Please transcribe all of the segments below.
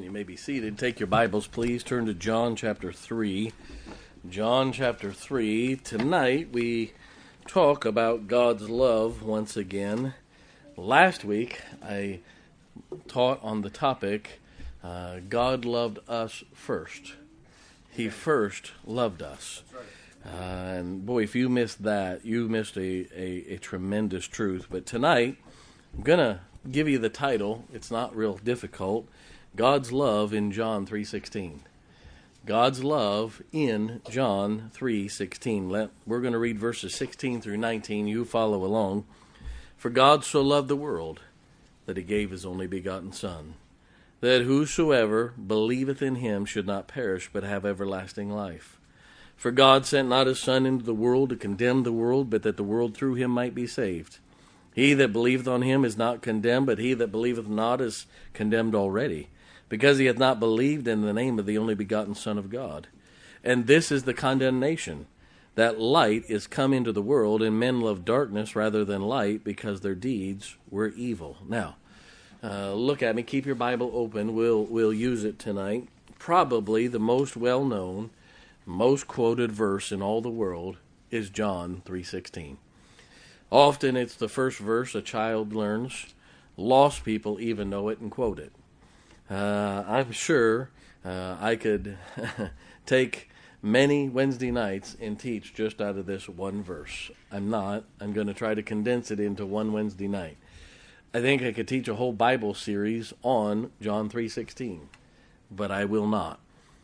You may be seated. Take your Bibles, please. Turn to John chapter 3. John chapter 3. Tonight we talk about God's love once again. Last week I taught on the topic, God loved us first. He first loved us. And boy, if you missed that, you missed a tremendous truth. But tonight, I'm going to give you the title. It's not real difficult. God's love in John 3:16. God's love in John 3:16. We're going to read verses 16 through 19. You follow along. For God so loved the world that he gave his only begotten Son, that whosoever believeth in him should not perish but have everlasting life. For God sent not his Son into the world to condemn the world, but that the world through him might be saved. He that believeth on him is not condemned, but he that believeth not is condemned already, because he hath not believed in the name of the only begotten Son of God. And this is the condemnation, that light is come into the world, and men love darkness rather than light, because their deeds were evil. Now, look at me. Keep your Bible open. We'll use it tonight. Probably the most well-known, most quoted verse in all the world is John 3:16. Often it's the first verse a child learns. Lost people even know it and quote it. I'm sure I could take many Wednesday nights and teach just out of this one verse. I'm not. I'm going to try to condense it into one Wednesday night. I think I could teach a whole Bible series on John 3:16, but I will not.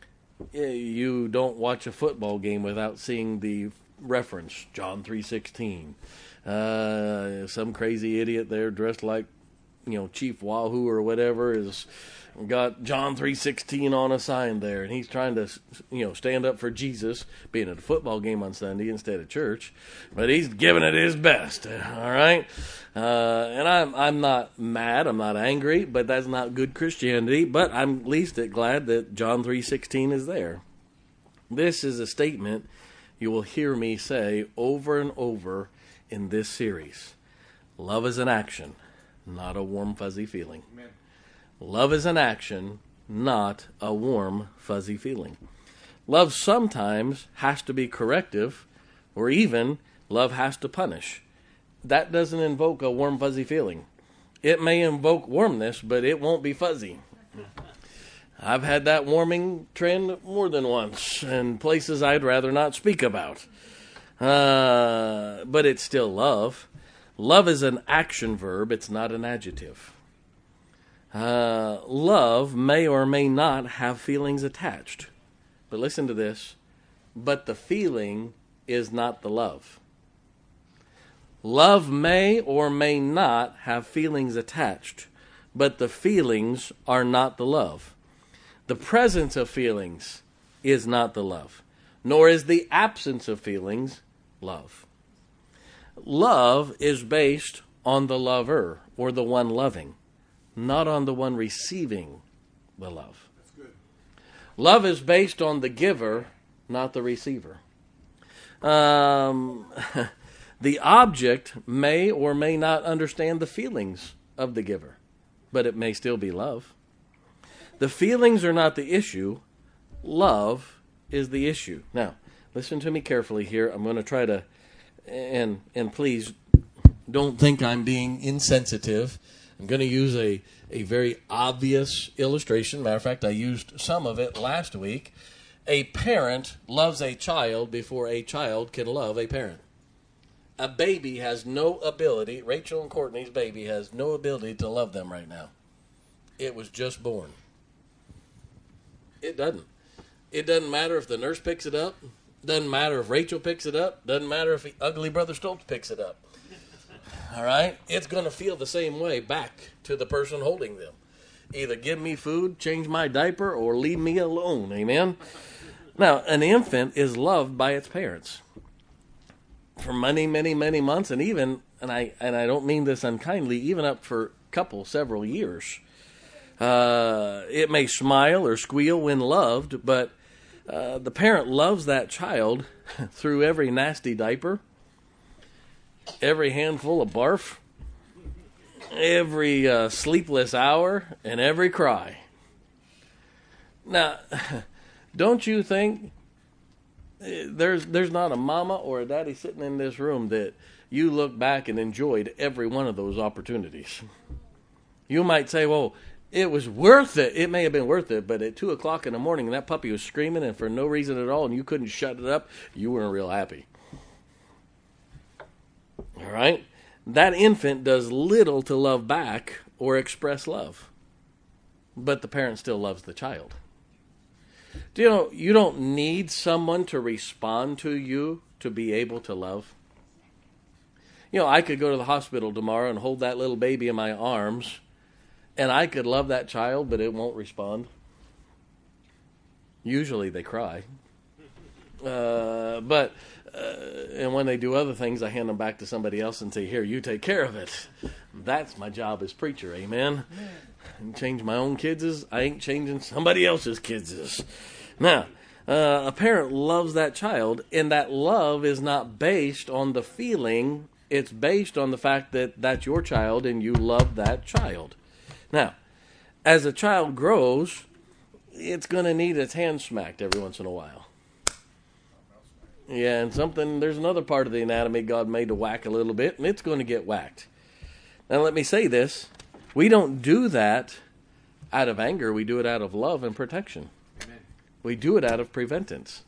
You don't watch a football game without seeing the reference, John 3:16. Some crazy idiot there dressed like, Chief Wahoo or whatever is got John 3:16 on a sign there, and he's trying to, stand up for Jesus, being at a football game on Sunday instead of church, but he's giving it his best, all right? And I'm not mad, I'm not angry, but that's not good Christianity, but I'm at least glad that John 3:16 is there. This is a statement you will hear me say over and over in this series. Love is an action, not a warm, fuzzy feeling. Amen. Love is an action, not a warm, fuzzy feeling. Love sometimes has to be corrective, or even love has to punish. That doesn't invoke a warm, fuzzy feeling. It may invoke warmness, but it won't be fuzzy. I've had that warming trend more than once in places I'd rather not speak about. But it's still love. Love is an action verb. It's not an adjective. Love may or may not have feelings attached. But listen to this. But the feeling is not the love. Love may or may not have feelings attached, but the feelings are not the love. The presence of feelings is not the love, nor is the absence of feelings love. Love is based on the lover, or the one loving, not on the one receiving the love. That's good. Love is based on the giver, not the receiver. The object may or may not understand the feelings of the giver, but it may still be love. The feelings are not the issue. Love is the issue. Now, listen to me carefully here. I'm going to try to, and please don't think I'm being insensitive. I'm going to use a very obvious illustration. Matter of fact, I used some of it last week. A parent loves a child before a child can love a parent. A baby has no ability, Rachel and Courtney's baby has no ability to love them right now. It was just born. It doesn't. It doesn't matter if the nurse picks it up. Doesn't matter if Rachel picks it up. Doesn't matter if ugly brother Stoltz picks it up. All right? It's going to feel the same way back to the person holding them. Either give me food, change my diaper, or leave me alone. Amen? Now, an infant is loved by its parents for many, many, many months, and even, and I don't mean this unkindly, even up for several years. It may smile or squeal when loved, but the parent loves that child through every nasty diaper, every handful of barf, every sleepless hour, and every cry. Now, don't you think there's not a mama or a daddy sitting in this room that you look back and enjoyed every one of those opportunities? You might say, well, it was worth it. It may have been worth it, but at 2 o'clock in the morning, and that puppy was screaming, and for no reason at all, and you couldn't shut it up, you weren't real happy. All right? That infant does little to love back or express love, but the parent still loves the child. Do you know, you don't need someone to respond to you to be able to love? You know, I could go to the hospital tomorrow and hold that little baby in my arms, and I could love that child, but it won't respond. Usually they cry. And when they do other things, I hand them back to somebody else and say, here, you take care of it. That's my job as preacher, amen? And change my own kids', I ain't changing somebody else's kids'. Now, a parent loves that child, and that love is not based on the feeling. It's based on the fact that that's your child and you love that child. Now, as a child grows, it's going to need its hand smacked every once in a while. Yeah, and there's another part of the anatomy God made to whack a little bit, and it's going to get whacked. Now, let me say this. We don't do that out of anger. We do it out of love and protection. Amen. We do it out of preventance.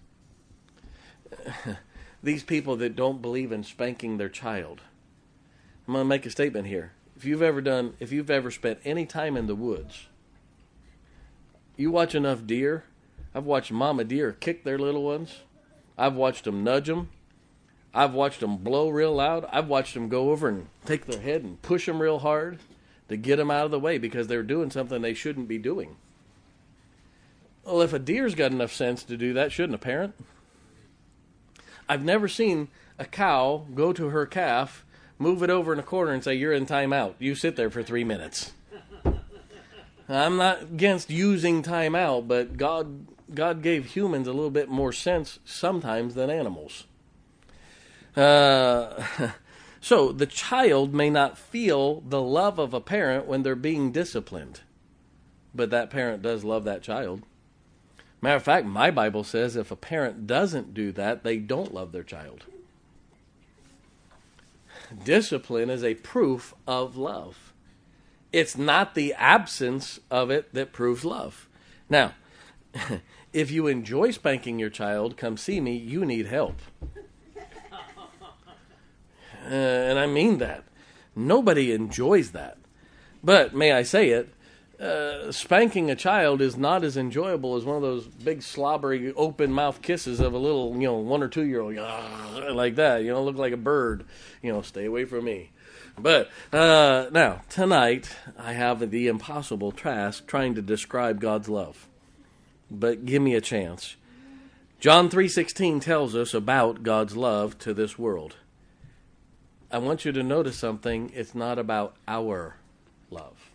These people that don't believe in spanking their child. I'm going to make a statement here. If you've ever spent any time in the woods, you watch enough deer. I've watched mama deer kick their little ones. I've watched them nudge them. I've watched them blow real loud. I've watched them go over and take their head and push them real hard to get them out of the way because they're doing something they shouldn't be doing. Well, if a deer's got enough sense to do that, shouldn't a parent? I've never seen a cow go to her calf, move it over in a corner and say, you're in timeout. You sit there for 3 minutes. I'm not against using timeout, but God gave humans a little bit more sense sometimes than animals. So the child may not feel the love of a parent when they're being disciplined, but that parent does love that child. Matter of fact, my Bible says if a parent doesn't do that, they don't love their child. Discipline is a proof of love. It's not the absence of it that proves love. Now, if you enjoy spanking your child, come see me, you need help. And I mean that. Nobody enjoys that. But, may I say it, spanking a child is not as enjoyable as one of those big slobbery open mouth kisses of a little 1 or 2 year old like that, look like a bird, stay away from me. But now tonight I have the impossible task trying to describe God's love, but give me a chance. John 3:16 tells us about God's love to this world. I want you to notice something. It's not about our love.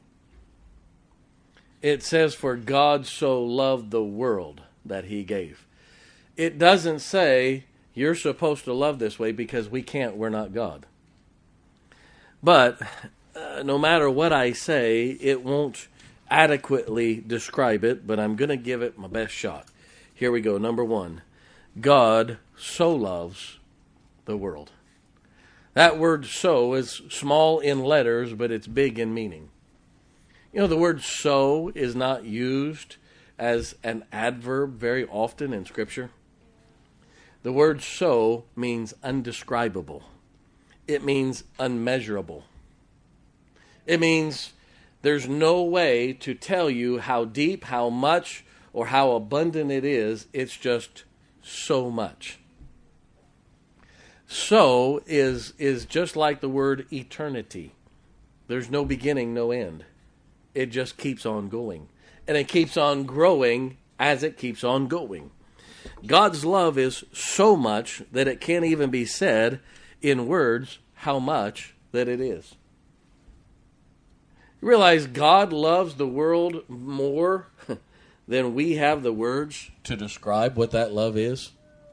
It says, for God so loved the world that he gave. It doesn't say you're supposed to love this way because we can't, we're not God. But no matter what I say, it won't adequately describe it, but I'm going to give it my best shot. Here we go. Number 1, God so loves the world. That word so is small in letters, but it's big in meaning. The word so is not used as an adverb very often in Scripture. The word so means undescribable. It means unmeasurable. It means there's no way to tell you how deep, how much, or how abundant it is. It's just so much. So is just like the word eternity. There's no beginning, no end. It just keeps on going. And it keeps on growing as it keeps on going. God's love is so much that it can't even be said in words how much that it is. You realize God loves the world more than we have the words to describe what that love is?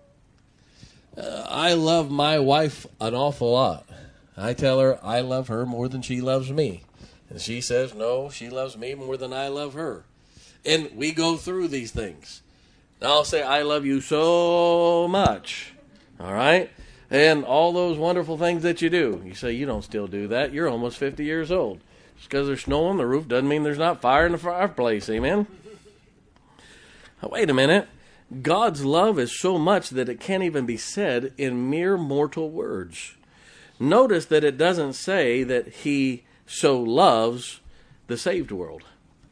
I love my wife an awful lot. I tell her I love her more than she loves me. And she says, no, she loves me more than I love her. And we go through these things. I'll say, I love you so much. All right? And all those wonderful things that you do. You say, you don't still do that. You're almost 50 years old. Just because there's snow on the roof doesn't mean there's not fire in the fireplace. Amen? Now, wait a minute. God's love is so much that it can't even be said in mere mortal words. Notice that it doesn't say that he so loves the saved world.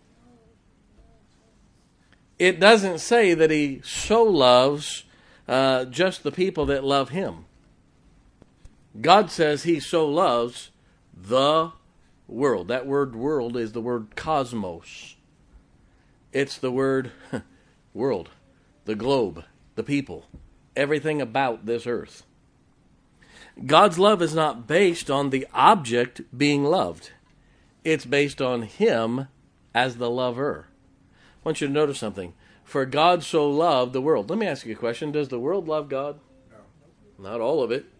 It doesn't say that he so loves just the people that love him. God says he so loves the world. That word world is the word cosmos. It's the word world, the globe, the people, everything about this earth. God's love is not based on the object being loved. It's based on him as the lover. I want you to notice something. For God so loved the world. Let me ask you a question. Does the world love God? No. Not all of it.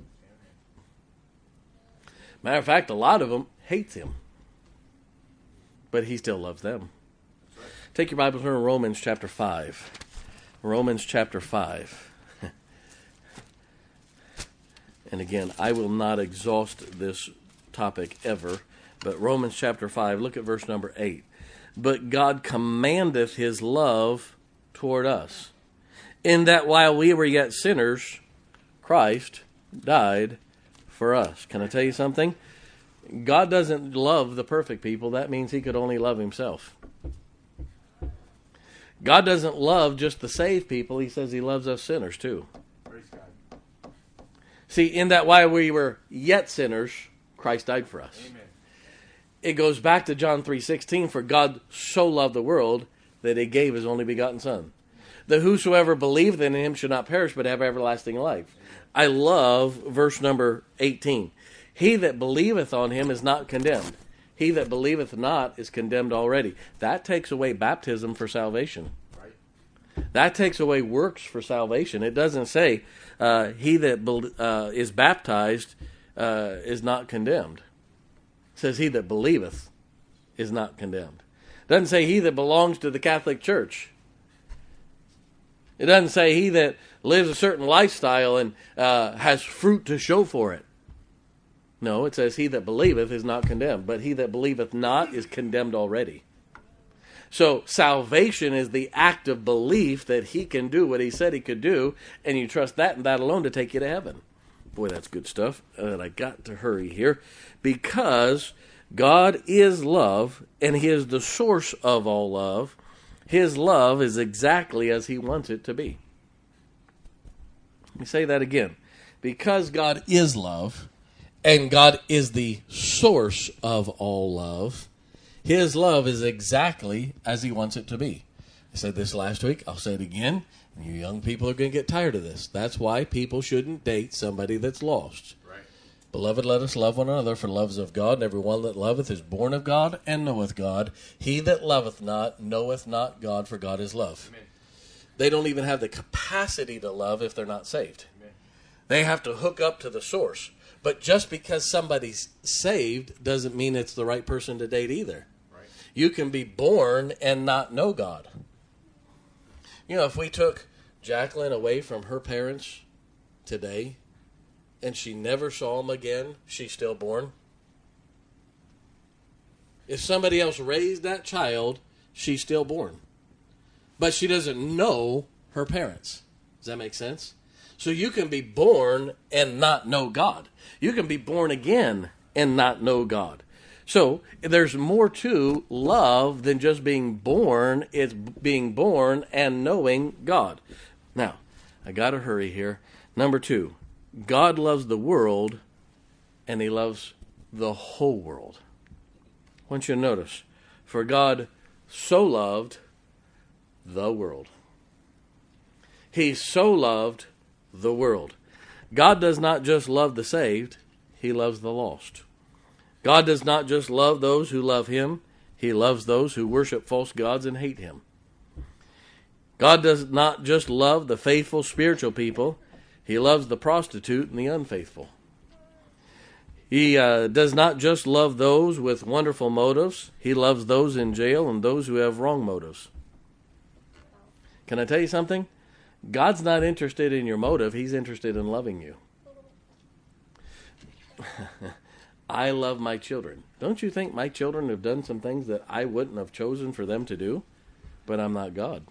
Matter of fact, a lot of them hate him. But he still loves them. Take your Bible, turn to Romans chapter 5. Romans chapter 5. And again, I will not exhaust this topic ever. But Romans chapter 5, look at verse number 8. But God commandeth his love toward us, in that while we were yet sinners, Christ died for us. Can I tell you something? God doesn't love the perfect people. That means he could only love himself. God doesn't love just the saved people. He says he loves us sinners too. Praise God. See, in that while we were yet sinners, Christ died for us. Amen. It goes back to John 3:16, for God so loved the world that he gave his only begotten Son, that whosoever believeth in him should not perish but have everlasting life. I love verse number 18. He that believeth on him is not condemned. He that believeth not is condemned already. That takes away baptism for salvation. That takes away works for salvation. It doesn't say he that is baptized is not condemned. It says he that believeth is not condemned. It doesn't say he that belongs to the Catholic Church. It doesn't say he that lives a certain lifestyle and has fruit to show for it. No, it says he that believeth is not condemned, but he that believeth not is condemned already. So salvation is the act of belief that he can do what he said he could do, and you trust that and that alone to take you to heaven. Boy, that's good stuff. And I got to hurry here. Because God is love, and he is the source of all love, his love is exactly as he wants it to be. Let me say that again. Because God is love, and God is the source of all love, his love is exactly as he wants it to be. I said this last week. I'll say it again. And you young people are going to get tired of this. That's why people shouldn't date somebody that's lost. Right. Beloved, let us love one another, for love is of God, and every one that loveth is born of God and knoweth God. He that loveth not knoweth not God, for God is love. Amen. They don't even have the capacity to love if they're not saved. Amen. They have to hook up to the source. But just because somebody's saved doesn't mean it's the right person to date either. Right. You can be born and not know God. You know, if we took Jacqueline away from her parents today and she never saw them again, she's still born. If somebody else raised that child, she's still born. But she doesn't know her parents. Does that make sense? So you can be born and not know God. You can be born again and not know God. So there's more to love than just being born. It's being born and knowing God. Now, I got to hurry here. Number 2, God loves the world and he loves the whole world. I want you to notice, for God so loved the world. He so loved the world. God does not just love the saved, he loves the lost. God does not just love those who love him, he loves those who worship false gods and hate him. God does not just love the faithful spiritual people, he loves the prostitute and the unfaithful. He does not just love those with wonderful motives. He loves those in jail and those who have wrong motives. Can I tell you something? God's not interested in your motive. He's interested in loving you. I love my children. Don't you think my children have done some things that I wouldn't have chosen for them to do? But I'm not God.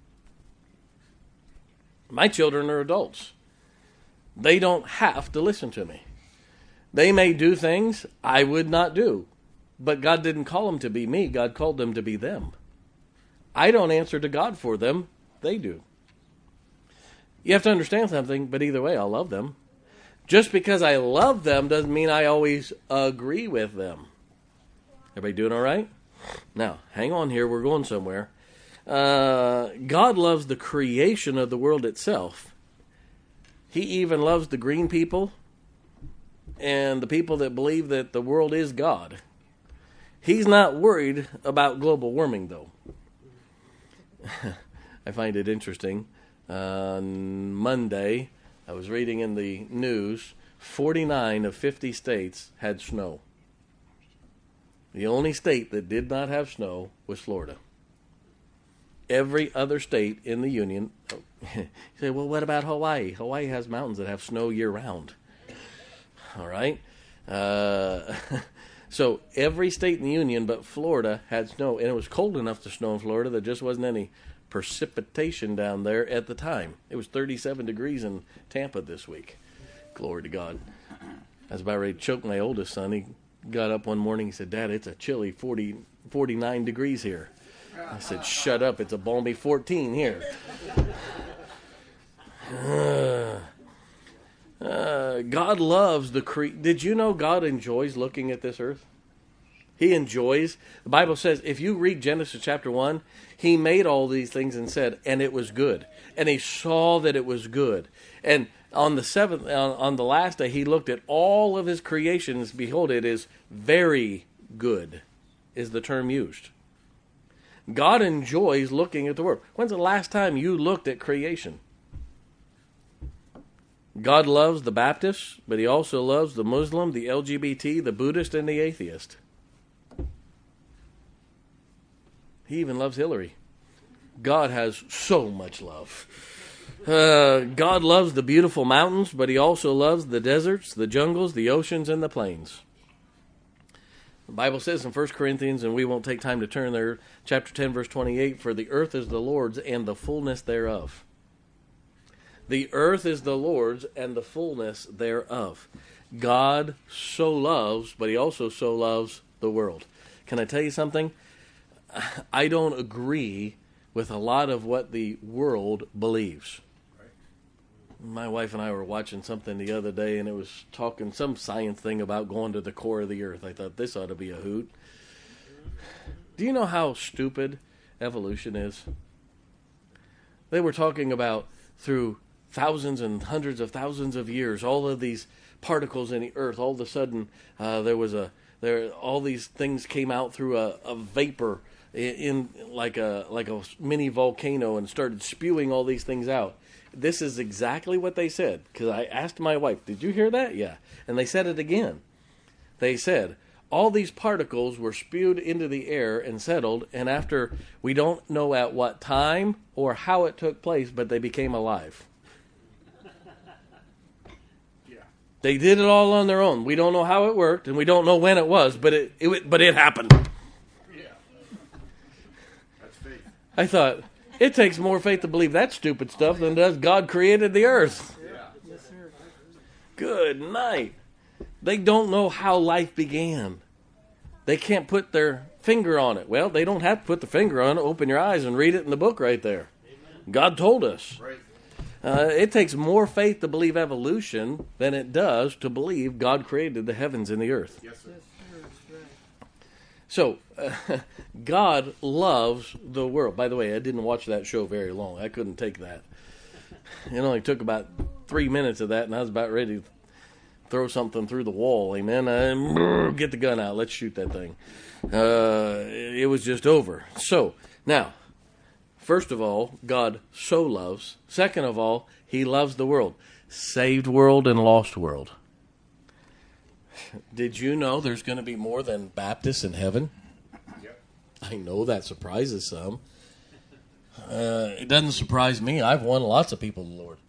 My children are adults. They don't have to listen to me. They may do things I would not do. But God didn't call them to be me. God called them to be them. I don't answer to God for them. They do. You have to understand something, but either way, I'll love them. Just because I love them doesn't mean I always agree with them. Everybody doing all right? Now, hang on here. We're going somewhere. God loves the creation of the world itself. He even loves the green people and the people that believe that the world is God. He's not worried about global warming, though. I find it interesting. On Monday, I was reading in the news, 49 of 50 states had snow. The only state that did not have snow was Florida. Every other state in the Union, you say, well, what about Hawaii? Hawaii has mountains that have snow year-round. All right? So every state in the Union but Florida had snow, and it was cold enough to snow in Florida. There just wasn't any precipitation down there at the time. It was 37 degrees in Tampa this week. Glory to God. I was about ready to choke my oldest son. He got up one morning and said, Dad, it's a chilly 49 degrees here. I said, shut up, it's a balmy 14 here. God loves the Did you know God enjoys looking at this earth? He enjoys. The Bible says, if you read Genesis chapter 1, he made all these things and said, and it was good. And he saw that it was good. And on the seventh, on the last day, he looked at all of his creations. Behold, it is very good, is the term used. God enjoys looking at the world. When's the last time you looked at creation? God loves the Baptist, but he also loves the Muslim, the LGBT, the Buddhist, and the atheist. He even loves Hillary. God has so much love. God loves the beautiful mountains, but he also loves the deserts, the jungles, the oceans, and the plains. The Bible says in 1 Corinthians, and we won't take time to turn there, chapter 10, verse 28, for the earth is the Lord's and the fullness thereof. The earth is the Lord's and the fullness thereof. God so loves, but he also so loves the world. Can I tell you something? I don't agree with a lot of what the world believes. My wife and I were watching something the other day, and it was talking some science thing about going to the core of the earth. I thought, this ought to be a hoot. Do you know how stupid evolution is? They were talking about through thousands and hundreds of thousands of years, all of these particles in the earth, all of a sudden all these things came out through a vapor in like a mini volcano and started spewing all these things out. This is exactly what they said, because I asked my wife, did you hear that? Yeah. And they said it again. They said, all these particles were spewed into the air and settled, and after, we don't know at what time or how it took place, but they became alive. Yeah. They did it all on their own. We don't know how it worked, and we don't know when it was, but it happened. Yeah. That's faith. I thought, it takes more faith to believe that stupid stuff than does God created the earth. Yeah. Yes, sir. Good night. They don't know how life began. They can't put their finger on it. Well, they don't have to put the finger on it. Open your eyes and read it in the book right there. Amen. God told us. Right. It takes more faith to believe evolution than it does to believe God created the heavens and the earth. Yes, sir. So, God loves the world. By the way, I didn't watch that show very long. I couldn't take that. It only took about 3 minutes of that, and I was about ready to throw something through the wall. Amen. Get the gun out. Let's shoot that thing. It was just over. So, now, first of all, God so loves. Second of all, he loves the world. Saved world and lost world. Did you know there's going to be more than Baptists in heaven? Yep. I know that surprises some. It doesn't surprise me. I've won lots of people to the Lord.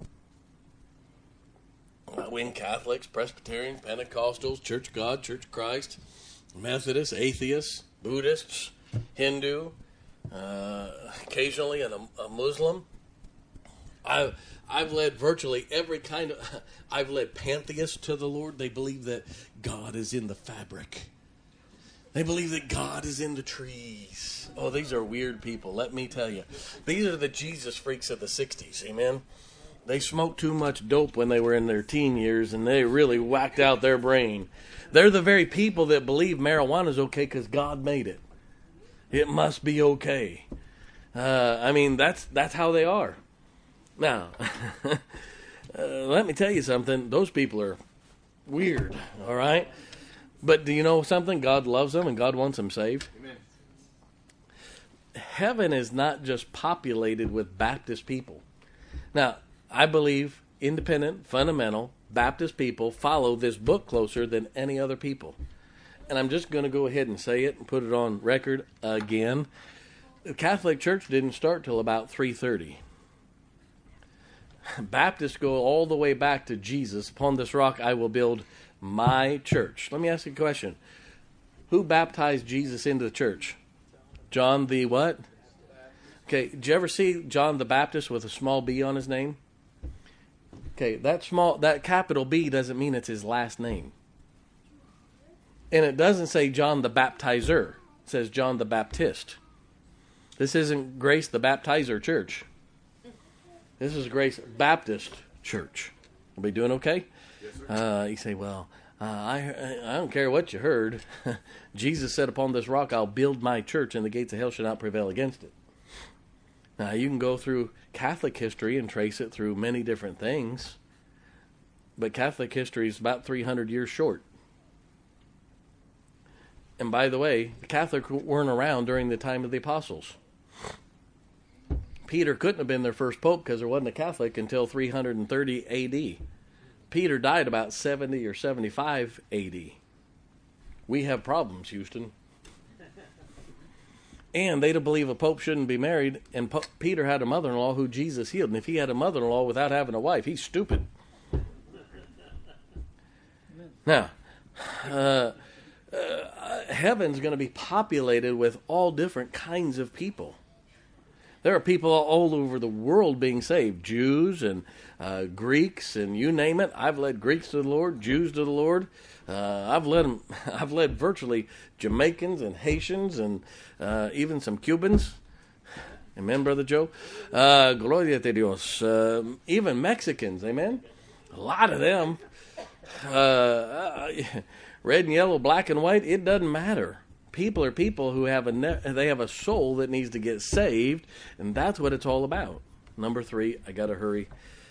I win Catholics, Presbyterians, Pentecostals, Church of God, Church of Christ, Methodists, atheists, Buddhists, Hindu, occasionally a Muslim. I've led virtually every kind of... I've led pantheists to the Lord. They believe that God is in the fabric. They believe that God is in the trees. Oh, these are weird people, let me tell you. These are the Jesus freaks of the 60s, amen? They smoked too much dope when they were in their teen years, and they really whacked out their brain. They're the very people that believe marijuana is okay because God made it. It must be okay. That's how they are. Now, let me tell you something. Those people are weird, all right? But do you know something? God loves them and God wants them saved. Amen. Heaven is not just populated with Baptist people. Now, I believe independent, fundamental Baptist people follow this book closer than any other people. And I'm just going to go ahead and say it and put it on record again. The Catholic Church didn't start till about 330. Baptists go all the way back to Jesus. Upon this rock I will build my church. Let me ask you a question. Who baptized Jesus into the church? John the what? Okay, did you ever see John the Baptist with a small b on his name? Okay, that capital B doesn't mean it's his last name. And it doesn't say John the Baptizer. It says John the Baptist. This isn't Grace the Baptizer Church. This is Grace Baptist Church. Are we doing okay? Yes, sir. You say, well, I don't care what you heard. Jesus said, upon this rock I'll build my church, and the gates of hell shall not prevail against it. Now, you can go through Catholic history and trace it through many different things, but Catholic history is about 300 years short. And by the way, the Catholics weren't around during the time of the apostles. Peter couldn't have been their first pope because there wasn't a Catholic until 330 A.D. Peter died about 70 or 75 A.D. We have problems, Houston. And they don't believe a pope shouldn't be married, and Peter had a mother-in-law who Jesus healed. And if he had a mother-in-law without having a wife, he's stupid. Now, heaven's going to be populated with all different kinds of people. There are people all over the world being saved, Jews and Greeks and you name it. I've led Greeks to the Lord, Jews to the Lord. I've led virtually Jamaicans and Haitians and even some Cubans. Amen, Brother Joe. Gloria de Dios. Even Mexicans, amen. A lot of them. Red and yellow, black and white, it doesn't matter. People are people who have a soul that needs to get saved, and that's what it's all about. Number 3, I got to hurry.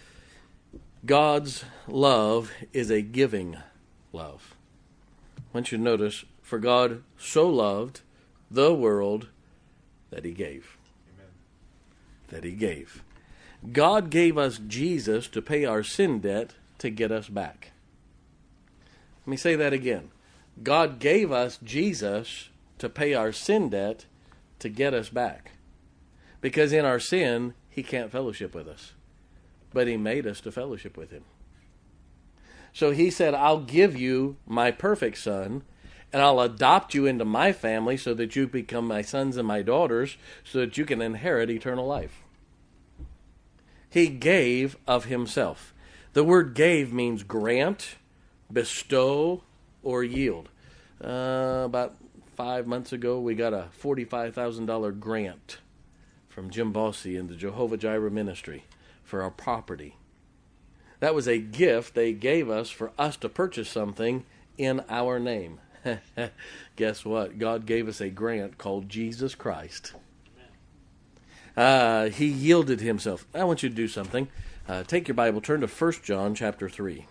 God's love is a giving love. I want you to notice, for God so loved the world that he gave. Amen. That he gave. God gave us Jesus to pay our sin debt to get us back. Let me say that again. God gave us Jesus to pay our sin debt to get us back. Because in our sin, he can't fellowship with us. But he made us to fellowship with him. So he said, I'll give you my perfect son, and I'll adopt you into my family so that you become my sons and my daughters, so that you can inherit eternal life. He gave of himself. The word gave means grant, bestow, or yield. About 5 months ago, we got a $45,000 grant from Jim Bossy and the Jehovah Jireh Ministry for our property. That was a gift they gave us for us to purchase something in our name. Guess what? God gave us a grant called Jesus Christ. He yielded himself. I want you to do something. Take your Bible, turn to 1 John chapter 3.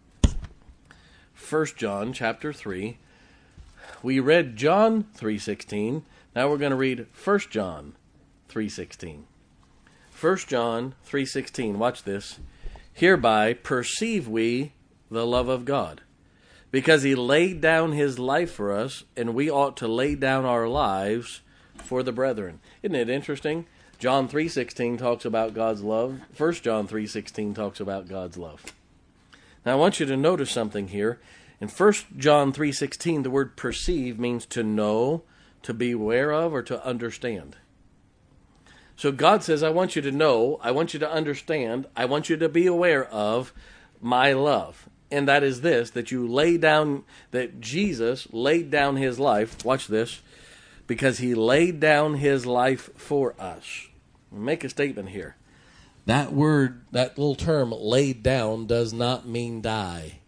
1 John chapter 3. We read John 3:16. Now we're going to read 1 John 3:16. 1 John 3:16. Watch this. Hereby perceive we the love of God, because he laid down his life for us, and we ought to lay down our lives for the brethren. Isn't it interesting? John 3:16 talks about God's love. 1 John 3:16 talks about God's love. Now I want you to notice something here. In 1 John 3:16, the word perceive means to know, to be aware of, or to understand. So God says, I want you to know, I want you to understand, I want you to be aware of my love. And that is this, that you lay down, that Jesus laid down his life, watch this, because he laid down his life for us. I'll make a statement here. That word, that little term, laid down, does not mean die.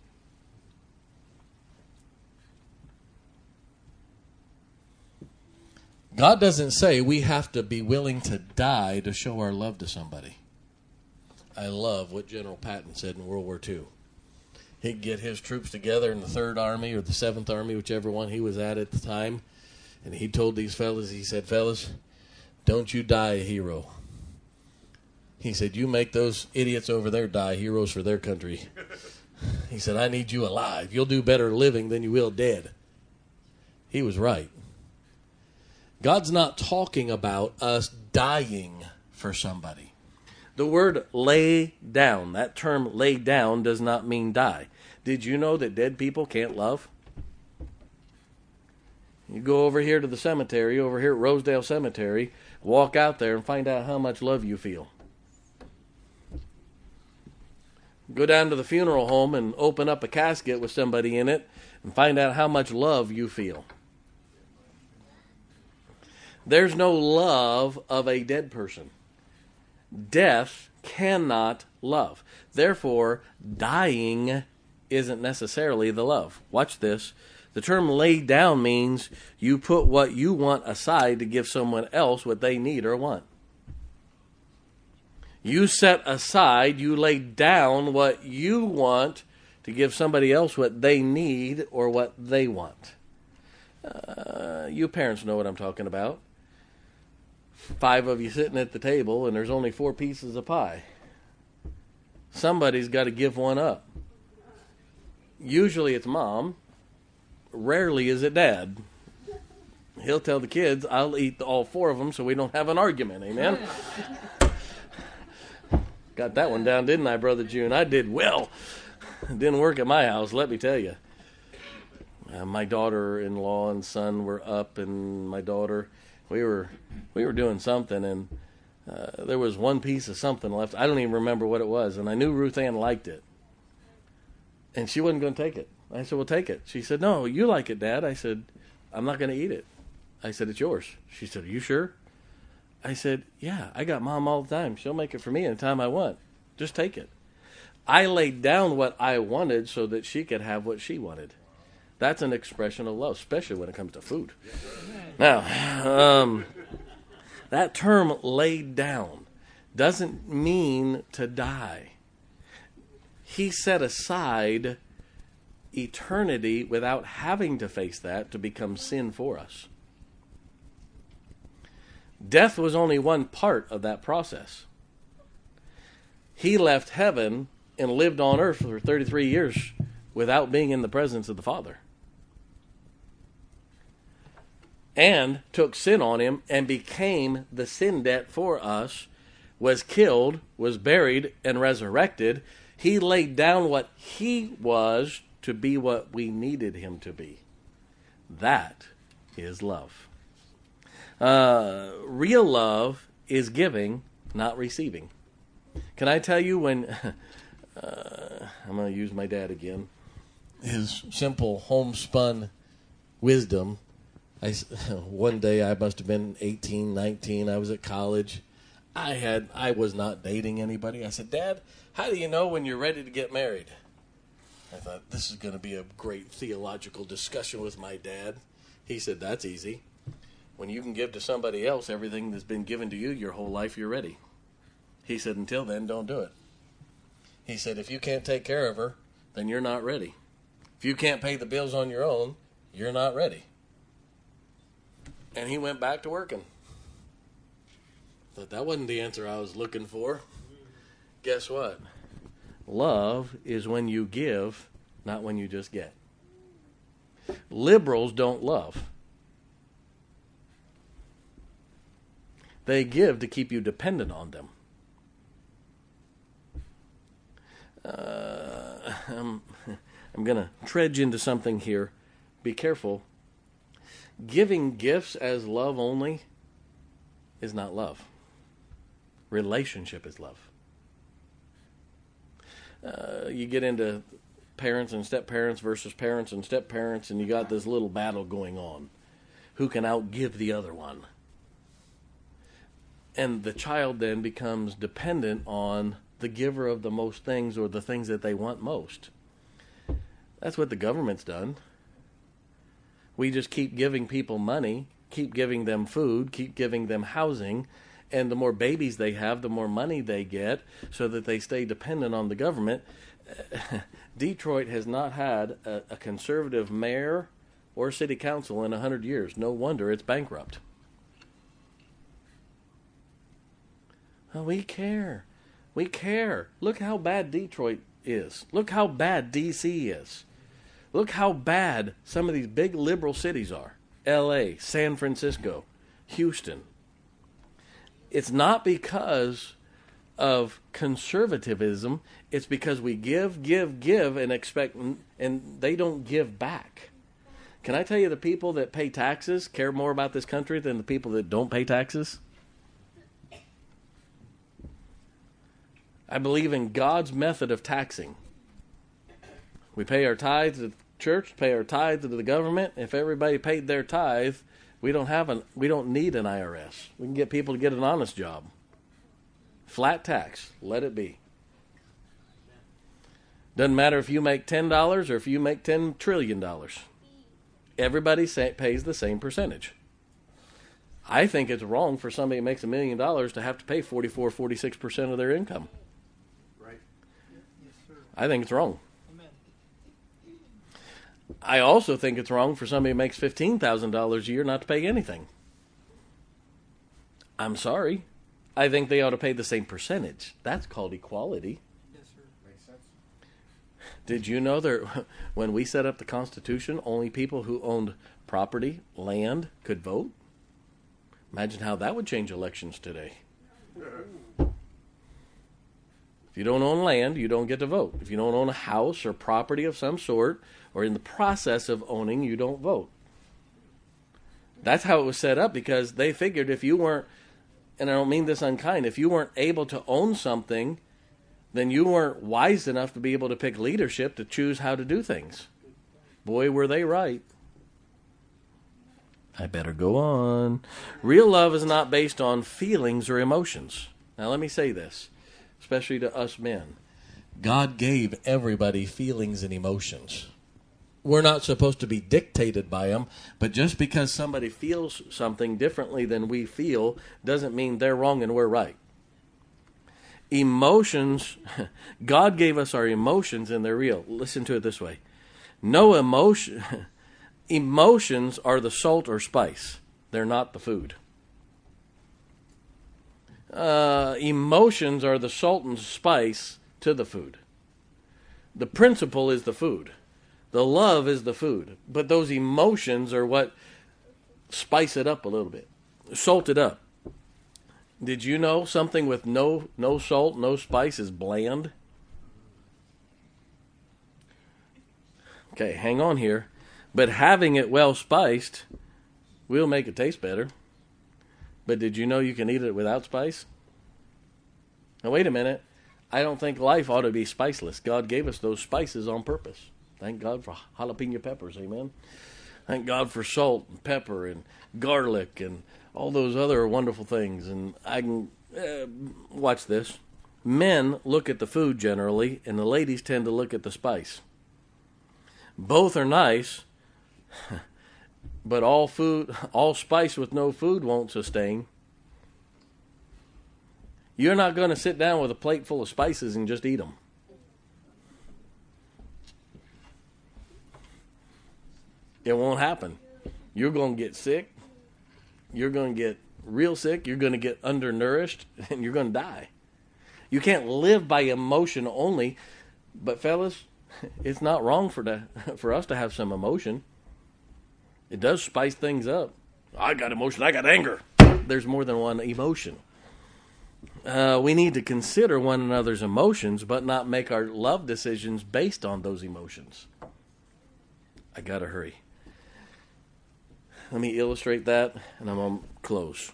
God doesn't say we have to be willing to die to show our love to somebody. I love what General Patton said in World War II. He'd get his troops together in the 3rd Army or the 7th Army, whichever one he was at the time, and he told these fellas, he said, fellas, don't you die a hero. He said, you make those idiots over there die heroes for their country. He said, I need you alive. You'll do better living than you will dead. He was right. God's not talking about us dying for somebody. The word lay down, that term lay down, does not mean die. Did you know that dead people can't love? You go over here to the cemetery, over here at Rosedale Cemetery, walk out there and find out how much love you feel. Go down to the funeral home and open up a casket with somebody in it and find out how much love you feel. There's no love of a dead person. Death cannot love. Therefore, dying isn't necessarily the love. Watch this. The term lay down means you put what you want aside to give someone else what they need or want. You set aside, you lay down what you want to give somebody else what they need or what they want. You parents know what I'm talking about. 5 of you sitting at the table and there's only 4 pieces of pie. Somebody's got to give one up. Usually it's mom. Rarely is it dad. He'll tell the kids, I'll eat all 4 of them so we don't have an argument. Amen? Got that one down, didn't I, Brother June? I did well. It didn't work at my house, let me tell you. My daughter-in-law and son were up, and my daughter, we were doing something, and there was 1 piece of something left. I don't even remember what it was, and I knew Ruth Ann liked it. And she wasn't going to take it. I said, well, take it. She said, no, you like it, Dad. I said, I'm not going to eat it. I said, it's yours. She said, are you sure? I said, yeah, I got Mom all the time. She'll make it for me anytime I want. Just take it. I laid down what I wanted so that she could have what she wanted. That's an expression of love, especially when it comes to food. Now, that term laid down doesn't mean to die. He set aside eternity without having to face that to become sin for us. Death was only one part of that process. He left heaven and lived on earth for 33 years without being in the presence of the Father. And took sin on him and became the sin debt for us, was killed, was buried, and resurrected. He laid down what he was to be what we needed him to be. That is love. Real love is giving, not receiving. Can I tell you when, I'm going to use my dad again, his simple homespun wisdom. One day I must have been 18, 19, I was at college. I was not dating anybody. I said, Dad, how do you know when you're ready to get married? I thought, this is going to be a great theological discussion with my dad. He said, that's easy. When you can give to somebody else everything that's been given to you your whole life, you're ready. He said, until then, don't do it. He said, if you can't take care of her, then you're not ready. If you can't pay the bills on your own, you're not ready. And he went back to working. Thought that wasn't the answer I was looking for. Guess what? Love is when you give, not when you just get. Liberals don't love. They give to keep you dependent on them. I'm going to trudge into something here. Be careful. Giving gifts as love only is not love. Relationship is love. You get into parents and step-parents versus parents and step-parents, and you got this little battle going on. Who can outgive the other one? And the child then becomes dependent on the giver of the most things, or the things that they want most. That's what the government's done. We just keep giving people money, keep giving them food, keep giving them housing, and the more babies they have, the more money they get, so that they stay dependent on the government. Detroit has not had a conservative mayor or city council in 100 years. No wonder it's bankrupt. Oh, we care. We care. Look how bad Detroit is. Look how bad D.C. is. Look how bad some of these big liberal cities are. L.A., San Francisco, Houston. It's not because of conservatism. It's because we give, and expect, and they don't give back. Can I tell you, the people that pay taxes care more about this country than the people that don't pay taxes? I believe in God's method of taxing. We pay our tithes to the church, pay our tithes to the government. If everybody paid their tithe, we don't need an IRS. We can get people to get an honest job. Flat tax, let it be. Doesn't matter if you make $10 or if you make $10 trillion. Everybody pays the same percentage. I think it's wrong for somebody who makes $1 million to have to pay 46% of their income. Right. Yes, sir. I think it's wrong. Amen. I also think it's wrong for somebody who makes $15,000 a year not to pay anything. I'm sorry. I think they ought to pay the same percentage. That's called equality. Yes, sir. Makes sense. Did you know that when we set up the Constitution, only people who owned property, land, could vote? Imagine how that would change elections today. If you don't own land, you don't get to vote. If you don't own a house or property of some sort, or in the process of owning, you don't vote. That's how it was set up, because they figured if you weren't, and I don't mean this unkind, if you weren't able to own something, then you weren't wise enough to be able to pick leadership to choose how to do things. Boy, were they right. I better go on. Real love is not based on feelings or emotions. Now let me say this, especially to us men. God gave everybody feelings and emotions. We're not supposed to be dictated by them, but just because somebody feels something differently than we feel doesn't mean they're wrong and we're right. Emotions, God gave us our emotions and they're real. Listen to it this way. No emotion, emotions are the salt or spice. They're not the food. Emotions are the salt and spice to the food. The principle is the food. The love is the food. But those emotions are what spice it up a little bit. Salt it up. Did you know something with no salt, no spice is bland? Okay, hang on here. But having it well spiced will make it taste better. But did you know you can eat it without spice? Now wait a minute. I don't think life ought to be spiceless. God gave us those spices on purpose. Thank God for jalapeno peppers, amen. Thank God for salt and pepper and garlic and all those other wonderful things. And I can watch this. Men look at the food generally, and the ladies tend to look at the spice. Both are nice, but all spice with no food won't sustain. You're not going to sit down with a plate full of spices and just eat them. It won't happen. You're going to get sick. You're going to get real sick. You're going to get undernourished, and you're going to die. You can't live by emotion only. But fellas, it's not wrong for us to have some emotion. It does spice things up. I got emotion. I got anger. There's more than one emotion. We need to consider one another's emotions, but not make our love decisions based on those emotions. I got to hurry. Let me illustrate that, and I'm going to close.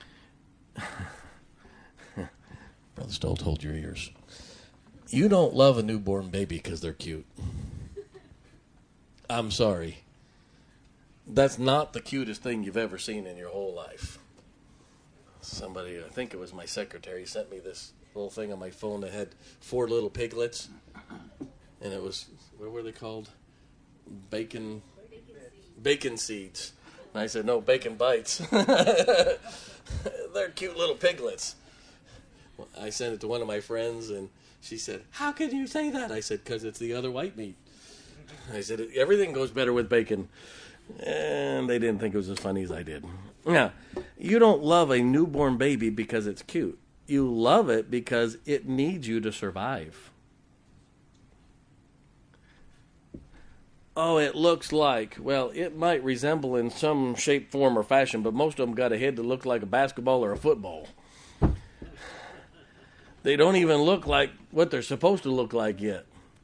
Brother Stolt, hold your ears. You don't love a newborn baby because they're cute. I'm sorry. That's not the cutest thing you've ever seen in your whole life. Somebody, I think it was my secretary, sent me this little thing on my phone that had 4 little piglets. And it was, what were they called? Bacon seeds. And I said, no, bacon bites. They're cute little piglets. I sent it to one of my friends, and she said, how can you say that? I said, because it's the other white meat. I said, everything goes better with bacon. And they didn't think it was as funny as I did. Now, you don't love a newborn baby because it's cute. You love it because it needs you to survive. Oh, it looks like, well, it might resemble in some shape, form, or fashion, but most of them got a head that looks like a basketball or a football. They don't even look like what they're supposed to look like yet.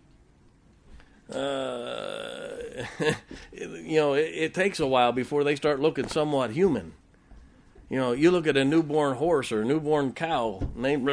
It takes a while before they start looking somewhat human. You look at a newborn horse or a newborn cow,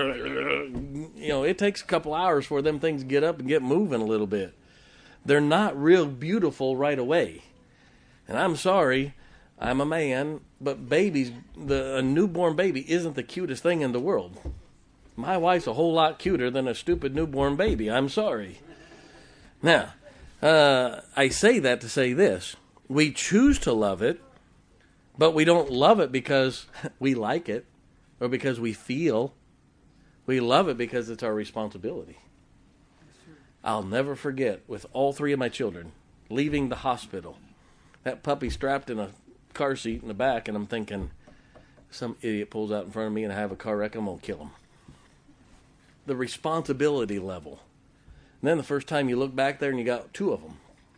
it takes a couple hours for them things to get up and get moving a little bit. They're not real beautiful right away. And I'm sorry, I'm a man, but babies, a newborn baby isn't the cutest thing in the world. My wife's a whole lot cuter than a stupid newborn baby. I'm sorry. Now, I say that to say this. We choose to love it, but we don't love it because we like it or because we feel. We love it because it's our responsibility. I'll never forget, with all 3 of my children, leaving the hospital, that puppy strapped in a car seat in the back, and I'm thinking, some idiot pulls out in front of me and I have a car wreck, I'm going to kill him. The responsibility level. And then the first time you look back there and you got 2 of them.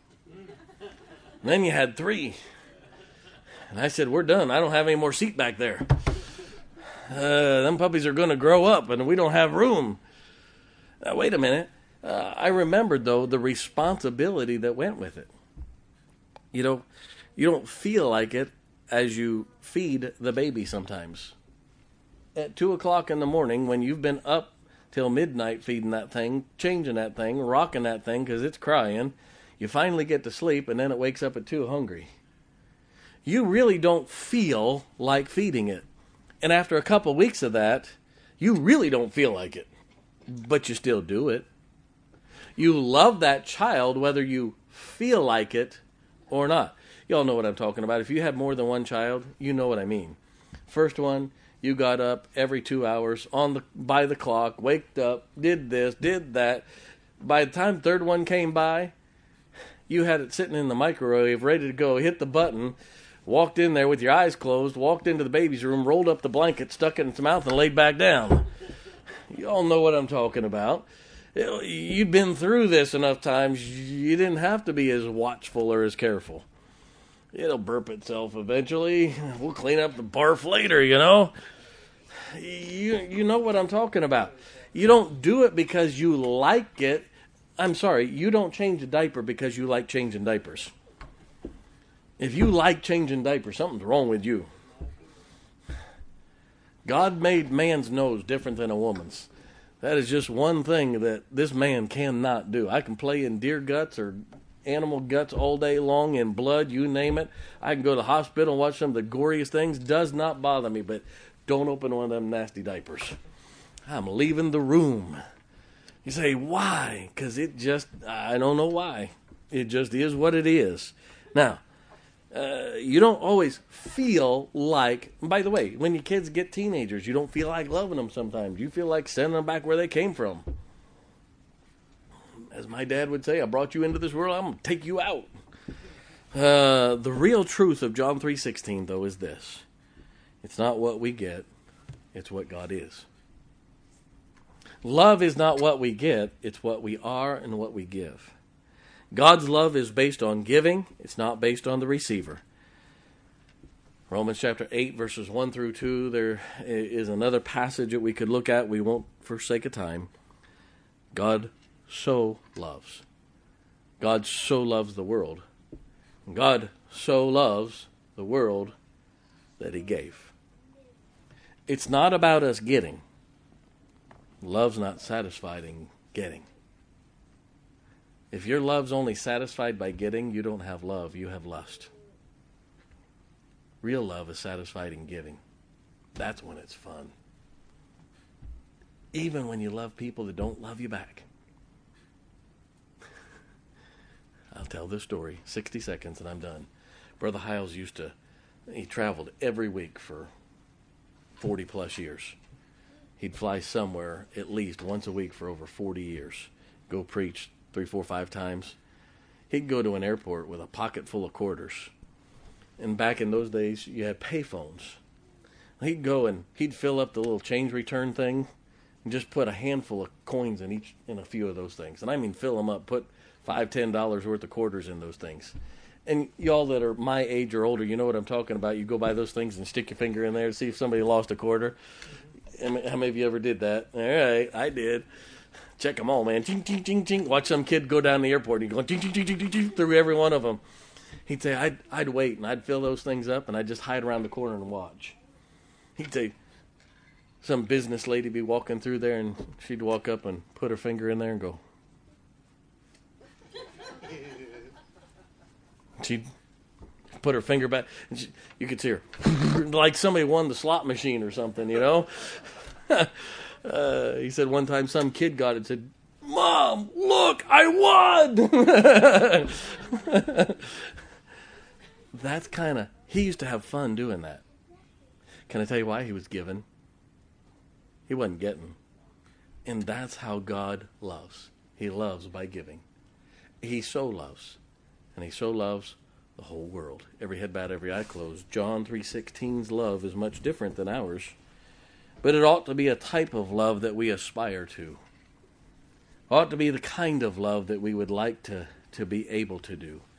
And then you had 3. And I said, we're done. I don't have any more seat back there. Them puppies are going to grow up and we don't have room. Wait a minute. I remembered, though, the responsibility that went with it. You don't feel like it as you feed the baby sometimes. At 2 o'clock in the morning, when you've been up till midnight feeding that thing, changing that thing, rocking that thing because it's crying, you finally get to sleep, and then it wakes up at 2 hungry. You really don't feel like feeding it. And after a couple weeks of that, you really don't feel like it. But you still do it. You love that child whether you feel like it or not. Y'all know what I'm talking about. If you have more than one child, you know what I mean. First one, you got up every 2 hours by the clock, waked up, did this, did that. By the time third one came by, you had it sitting in the microwave, ready to go, hit the button, walked in there with your eyes closed, walked into the baby's room, rolled up the blanket, stuck it in its mouth, and laid back down. You all know what I'm talking about. You've been through this enough times, you didn't have to be as watchful or as careful. It'll burp itself eventually. We'll clean up the barf later, You know what I'm talking about. You don't do it because you like it. I'm sorry, you don't change a diaper because you like changing diapers. If you like changing diapers, something's wrong with you. God made man's nose different than a woman's. That is just one thing that this man cannot do. I can play in deer guts or animal guts all day long, in blood, you name it. I can go to the hospital and watch some of the goriest things. Does not bother me, but don't open one of them nasty diapers. I'm leaving the room. You say, why? Because I don't know why. It just is what it is. Now, you don't always feel like, by the way, when your kids get teenagers, you don't feel like loving them sometimes. You feel like sending them back where they came from. As my dad would say, I brought you into this world, I'm going to take you out. The real truth of John 3:16, though, is this. It's not what we get, it's what God is. Love is not what we get, it's what we are and what we give. God's love is based on giving, it's not based on the receiver. Romans chapter 8, verses 1 through 2, there is another passage that we could look at. We won't for sake of time. God so loves. God so loves the world. God so loves the world that he gave. It's not about us getting. Love's not satisfied in getting. If your love's only satisfied by getting, you don't have love, you have lust. Real love is satisfied in giving. That's when it's fun. Even when you love people that don't love you back. I'll tell this story, 60 seconds and I'm done. Brother Hiles he traveled every week for 40 plus years. He'd fly somewhere at least once a week for over 40 years. Go preach 3, 4, 5 times. He'd go to an airport with a pocket full of quarters. And back in those days, you had payphones. He'd go and he'd fill up the little change return thing and just put a handful of coins in a few of those things. And I mean fill them up, put $5, $10 worth of quarters in those things. And y'all that are my age or older, you know what I'm talking about. You go by those things and stick your finger in there to see if somebody lost a quarter. How many of you ever did that? All right, I did. Check them all, man. Ching, ching, ching, ching. Watch some kid go down the airport and he'd go ching, ching, ching, ching, ching, ching, through every one of them. He'd say, I'd wait, and I'd fill those things up, and I'd just hide around the corner and watch. He'd say, some business lady be walking through there, and she'd walk up and put her finger in there and go. She'd put her finger back, and you could see her, like somebody won the slot machine or something, you know? He said one time some kid got it and said, Mom, look, I won! That's he used to have fun doing that. Can I tell you why? He was giving. He wasn't getting. And that's how God loves. He loves by giving. He so loves. And he so loves the whole world. Every head bowed, every eye closed. John 3:16's love is much different than ours. But it ought to be a type of love that we aspire to. Ought to be the kind of love that we would like to be able to do.